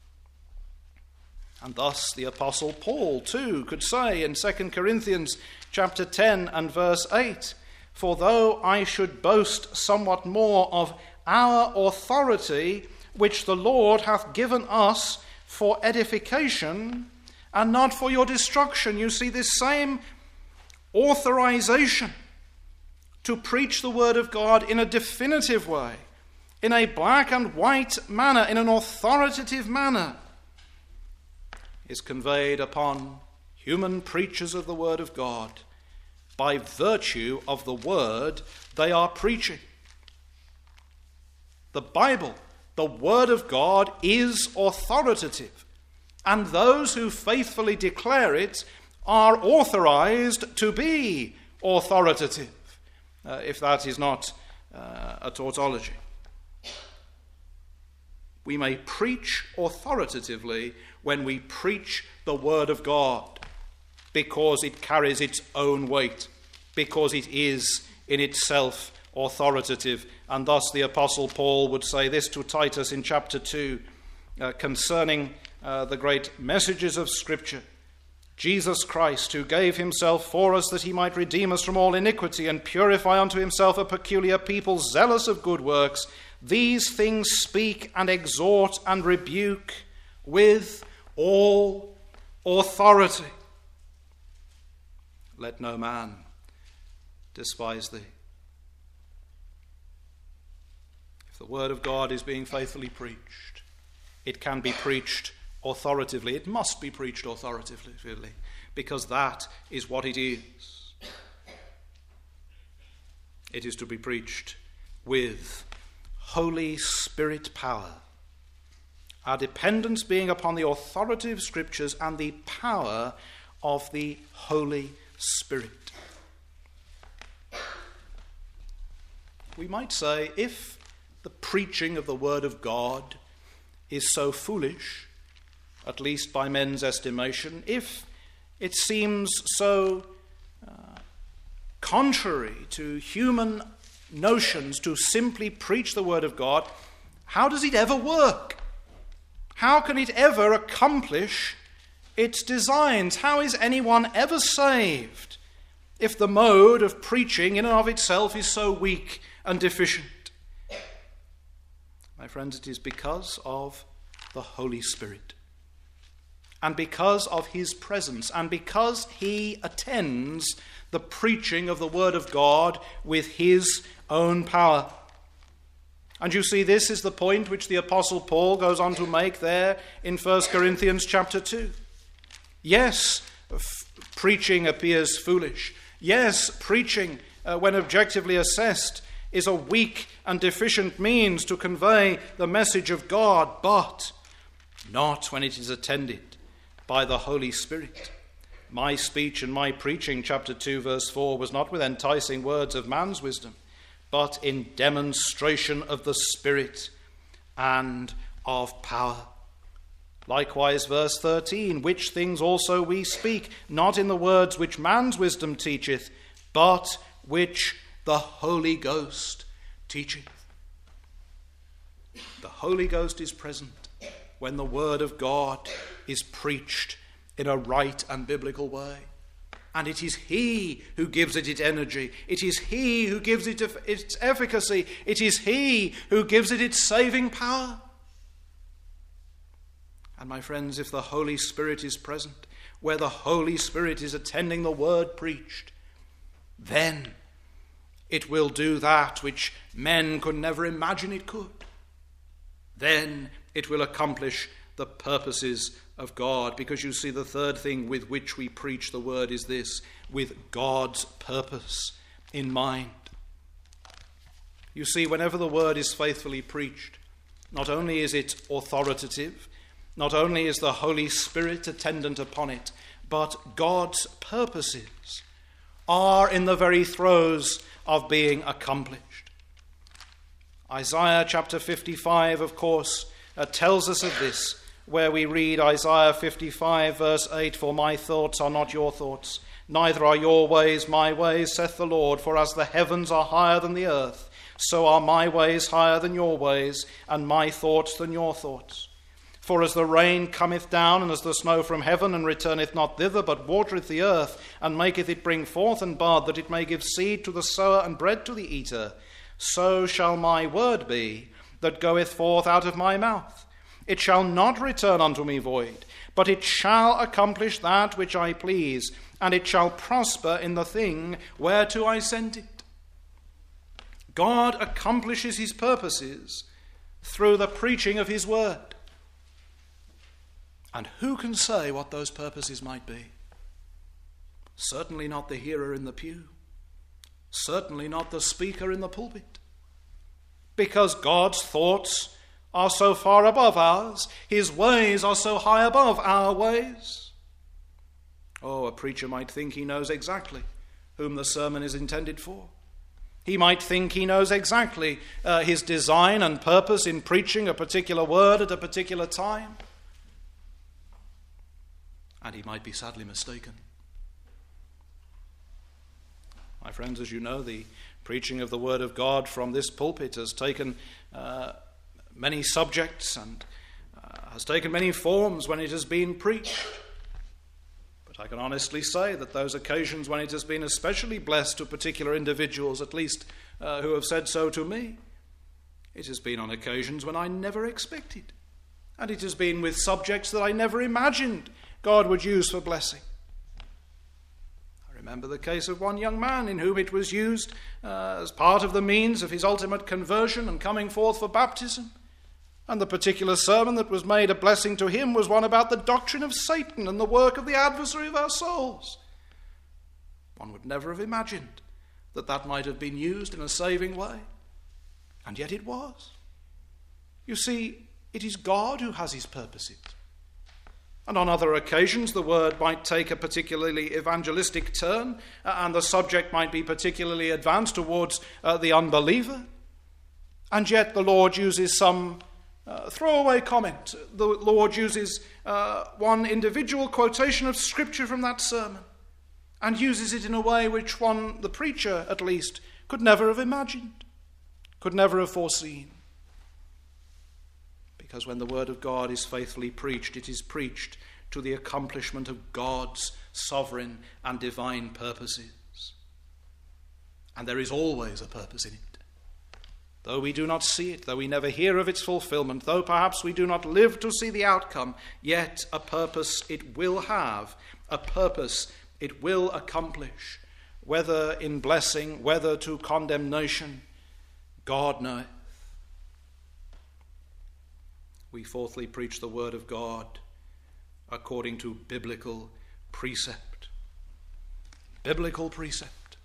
And thus the Apostle Paul too could say in 2 Corinthians chapter 10 and verse 8, For though I should boast somewhat more of our authority, which the Lord hath given us for edification, and not for your destruction. You see, this same authorization to preach the word of God in a definitive way, in a black and white manner, in an authoritative manner, is conveyed upon human preachers of the word of God by virtue of the word they are preaching. The Bible, the word of God, is authoritative, and those who faithfully declare it are authorized to be authoritative, if that is not a tautology. We may preach authoritatively when we preach the word of God, because it carries its own weight, because it is in itself authoritative. And thus the Apostle Paul would say this to Titus in chapter 2 concerning the great messages of Scripture. Jesus Christ, who gave himself for us that he might redeem us from all iniquity and purify unto himself a peculiar people zealous of good works, these things speak and exhort and rebuke with all authority. Let no man despise thee. If the word of God is being faithfully preached, it can be preached authoritatively. It must be preached authoritatively, really, because that is what it is. It is to be preached with Holy Spirit power, our dependence being upon the authoritative Scriptures and the power of the Holy Spirit. We might say, if the preaching of the Word of God is so foolish, at least by men's estimation, if it seems so contrary to human notions to simply preach the Word of God, how does it ever work? How can it ever accomplish its designs? How is anyone ever saved if the mode of preaching in and of itself is so weak and deficient? My friends, it is because of the Holy Spirit, and because of his presence, and because he attends the preaching of the Word of God with his own power. And you see, this is the point which the Apostle Paul goes on to make there in 1 Corinthians chapter 2. Yes, preaching appears foolish. Yes, preaching, when objectively assessed, is a weak and deficient means to convey the message of God, but not when it is attended by the Holy Spirit. My speech and my preaching, chapter 2, verse 4, was not with enticing words of man's wisdom, but in demonstration of the Spirit and of power. Likewise, verse 13, which things also we speak, not in the words which man's wisdom teacheth, but which the Holy Ghost teacheth. The Holy Ghost is present when the word of God is preached in a right and biblical way. And it is he who gives it its energy. It is he who gives it its efficacy. It is he who gives it its saving power. And my friends, if the Holy Spirit is present, where the Holy Spirit is attending the word preached, then it will do that which men could never imagine it could. Then it will accomplish the purposes of God. Because you see, the third thing with which we preach the word is this: with God's purpose in mind. You see, whenever the word is faithfully preached, not only is it authoritative, not only is the Holy Spirit attendant upon it, but God's purposes are in the very throes of being accomplished. Isaiah chapter 55, of course, tells us of this, where we read Isaiah 55 verse 8, "For my thoughts are not your thoughts, neither are your ways my ways, saith the Lord. For as the heavens are higher than the earth, so are my ways higher than your ways, and my thoughts than your thoughts. For as the rain cometh down, and as the snow from heaven, and returneth not thither, but watereth the earth, and maketh it bring forth and bud, that it may give seed to the sower and bread to the eater, so shall my word be that goeth forth out of my mouth. It shall not return unto me void, but it shall accomplish that which I please, and it shall prosper in the thing whereto I sent it." God accomplishes his purposes through the preaching of his word. And who can say what those purposes might be? Certainly not the hearer in the pew. Certainly not the speaker in the pulpit. Because God's thoughts are so far above ours. His ways are so high above our ways. Oh, a preacher might think he knows exactly whom the sermon is intended for. He might think he knows exactly his design and purpose in preaching a particular word at a particular time. And he might be sadly mistaken. My friends, as you know, the preaching of the word of God from this pulpit has taken many subjects and has taken many forms when it has been preached. But I can honestly say that those occasions when it has been especially blessed to particular individuals, at least who have said so to me, it has been on occasions when I never expected. And it has been with subjects that I never imagined God would use for blessing. I remember the case of one young man in whom it was used as part of the means of his ultimate conversion and coming forth for baptism. And the particular sermon that was made a blessing to him was one about the doctrine of Satan and the work of the adversary of our souls. One would never have imagined that that might have been used in a saving way. And yet it was. You see, it is God who has his purposes. And on other occasions, the word might take a particularly evangelistic turn, and the subject might be particularly advanced towards the unbeliever. And yet the Lord uses some throwaway comment. The Lord uses one individual quotation of Scripture from that sermon, and uses it in a way which one, the preacher at least, could never have imagined, could never have foreseen. Because when the word of God is faithfully preached, it is preached to the accomplishment of God's sovereign and divine purposes. And there is always a purpose in it. Though we do not see it, though we never hear of its fulfillment, though perhaps we do not live to see the outcome, yet a purpose it will have, a purpose it will accomplish, whether in blessing, whether to condemnation, God knoweth. We fourthly preach the word of God according to biblical precept. Biblical precept.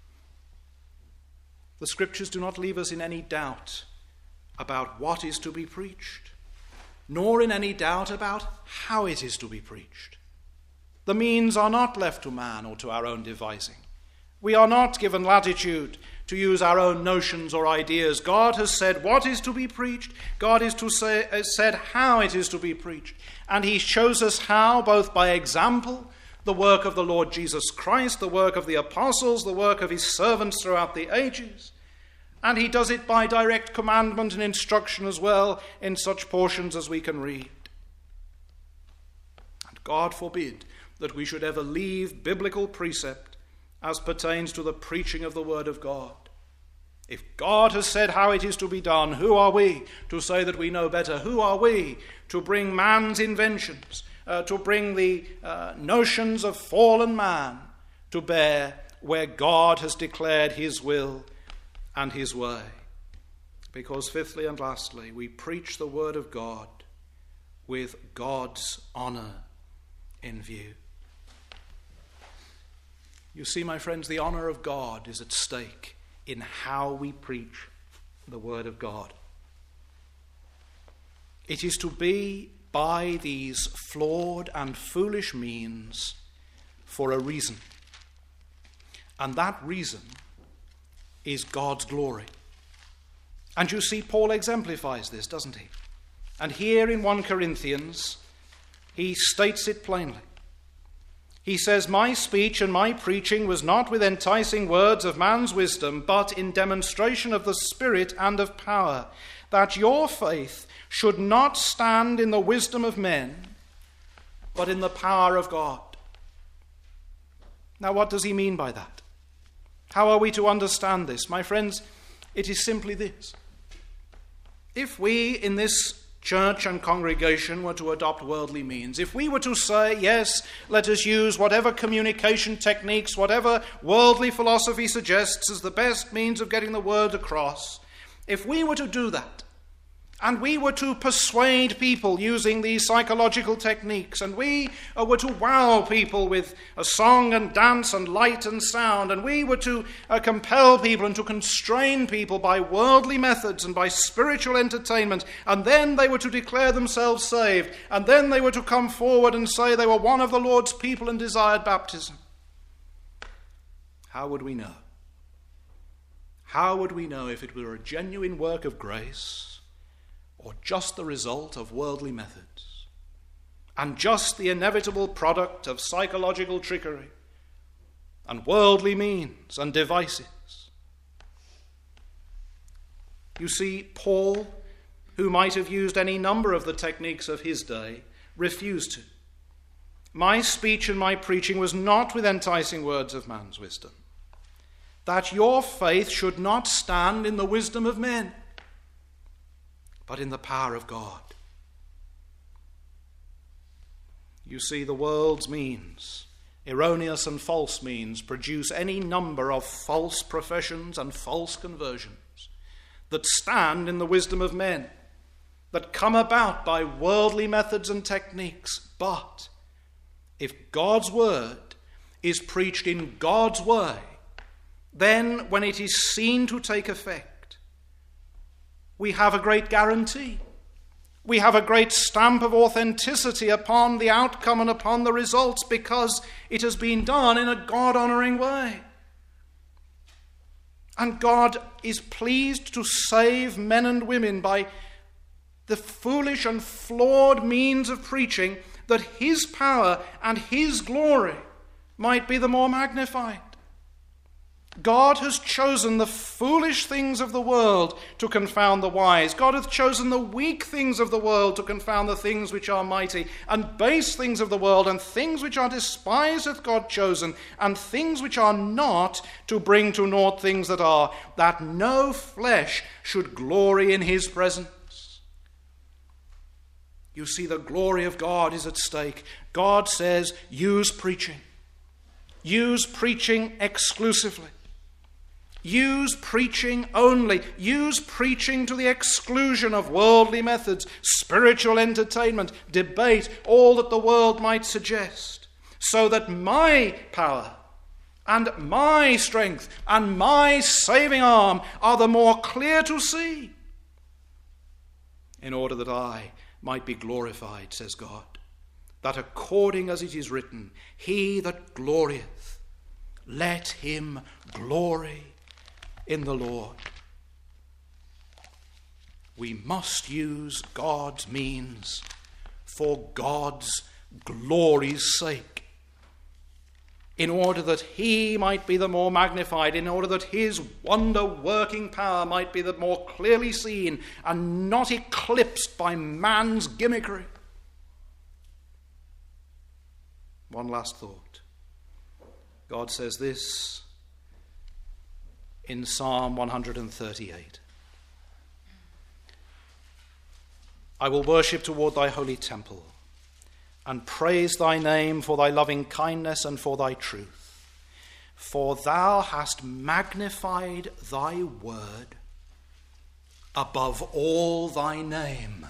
The Scriptures do not leave us in any doubt about what is to be preached, nor in any doubt about how it is to be preached. The means are not left to man or to our own devising. We are not given latitude to use our own notions or ideas. God has said what is to be preached. God has said how it is to be preached. And he shows us how, both by example, the work of the Lord Jesus Christ, the work of the apostles, the work of his servants throughout the ages, And he does it by direct commandment and instruction as well, in such portions as we can read. And God forbid that we should ever leave biblical precept as pertains to the preaching of the word of God. If God has said how it is to be done, who are we to say that we know better? Who are we to bring man's inventions, to bring the notions of fallen man to bear where God has declared his will and his way? Because fifthly and lastly, we preach the word of God with God's honor in view. You see, my friends, the honor of God is at stake in how we preach the word of God. It is to be by these flawed and foolish means for a reason. And that reason is God's glory. And you see, Paul exemplifies this, doesn't he? And here in 1 Corinthians, he states it plainly. He says, "My speech and my preaching was not with enticing words of man's wisdom, but in demonstration of the Spirit and of power, that your faith should not stand in the wisdom of men, but in the power of God." Now, what does he mean by that? How are we to understand this? My friends, it is simply this. If we in this church and congregation were to adopt worldly means, if we were to say, yes, let us use whatever communication techniques, whatever worldly philosophy suggests as the best means of getting the word across, if we were to do that, and we were to persuade people using these psychological techniques, and we were to wow people with a song and dance and light and sound, and we were to compel people and to constrain people by worldly methods and by spiritual entertainment, and then they were to declare themselves saved, and then they were to come forward and say they were one of the Lord's people and desired baptism, how would we know? How would we know if it were a genuine work of grace, or just the result of worldly methods, and just the inevitable product of psychological trickery and worldly means and devices? You see, Paul, who might have used any number of the techniques of his day, refused to. "My speech and my preaching was not with enticing words of man's wisdom, that your faith should not stand in the wisdom of men, but in the power of God." You see, the world's means, erroneous and false means, produce any number of false professions and false conversions that stand in the wisdom of men, that come about by worldly methods and techniques. But if God's word is preached in God's way, then when it is seen to take effect, we have a great guarantee. We have a great stamp of authenticity upon the outcome and upon the results, because it has been done in a God-honoring way. And God is pleased to save men and women by the foolish and flawed means of preaching, that his power and his glory might be the more magnified. God has chosen the foolish things of the world to confound the wise. God hath chosen the weak things of the world to confound the things which are mighty. And base things of the world and things which are despised hath God chosen, and things which are not, to bring to naught things that are, that no flesh should glory in his presence. You see, the glory of God is at stake. God says, use preaching. Use preaching exclusively. Use preaching only. Use preaching to the exclusion of worldly methods, spiritual entertainment, debate, all that the world might suggest, so that my power and my strength and my saving arm are the more clear to see, in order that I might be glorified, says God, that according as it is written, he that glorieth, let him glory in the Lord. We must use God's means for God's glory's sake. in order that he might be the more magnified, in order that his wonder-working power might be the more clearly seen and not eclipsed by man's gimmickry. One last thought. God says this in Psalm 138. I will worship toward thy holy temple and praise thy name for thy loving kindness and for thy truth. For thou hast magnified thy word above all thy name.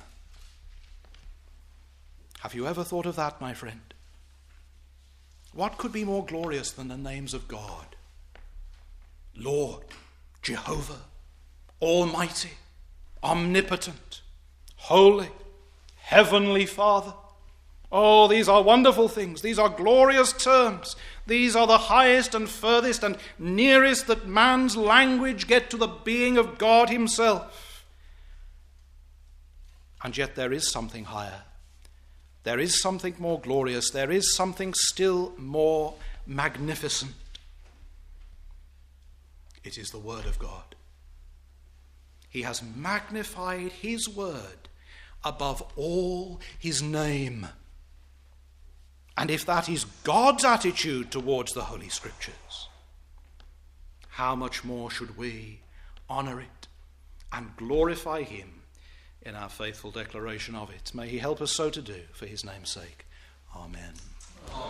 Have you ever thought of that, my friend? What could be more glorious than the names of God? Lord, Jehovah, Almighty, Omnipotent, Holy, Heavenly Father. Oh, these are wonderful things. These are glorious terms. These are the highest and furthest and nearest that man's language get to the being of God himself. And yet there is something higher. There is something more glorious. There is something still more magnificent. It is the Word of God. He has magnified his word above all his name. And if that is God's attitude towards the Holy Scriptures, how much more should we honor it and glorify him in our faithful declaration of it? May he help us so to do for his name's sake. Amen. Amen.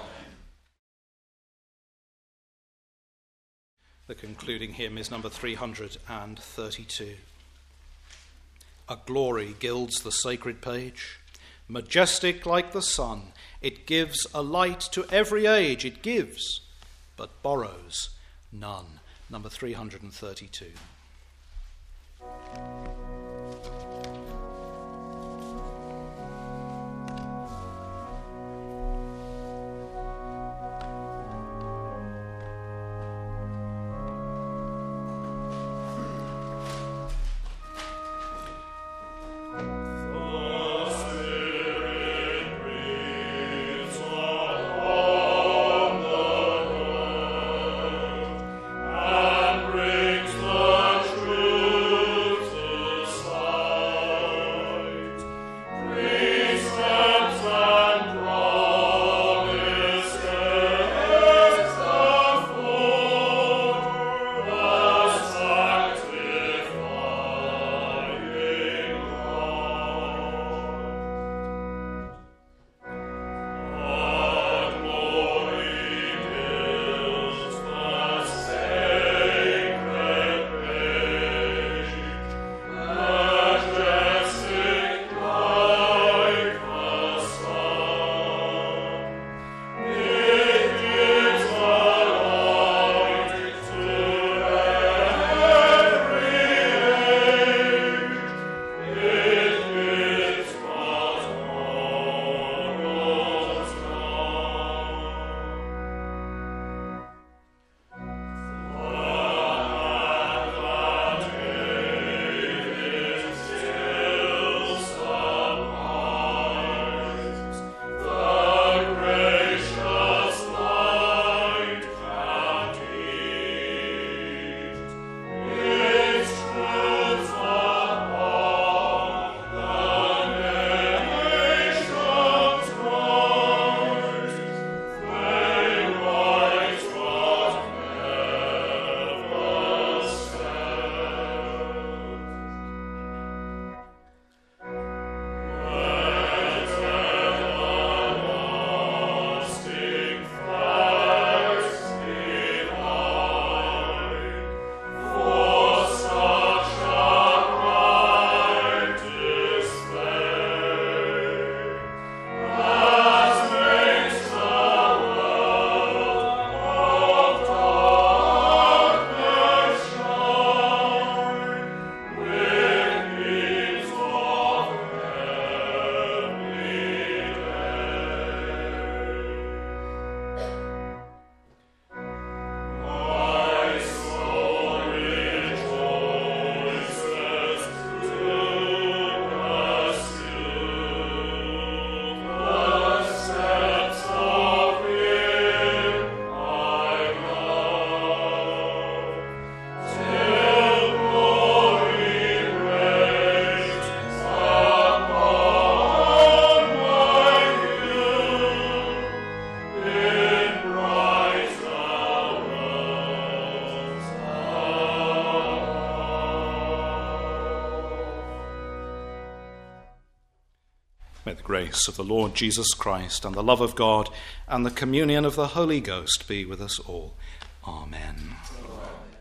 The concluding hymn is number 332. A glory gilds the sacred page, majestic like the sun. It gives a light to every age. It gives, but borrows none. Number 332. And brings the the grace of the Lord Jesus Christ and the love of God and the communion of the Holy Ghost be with us all. Amen.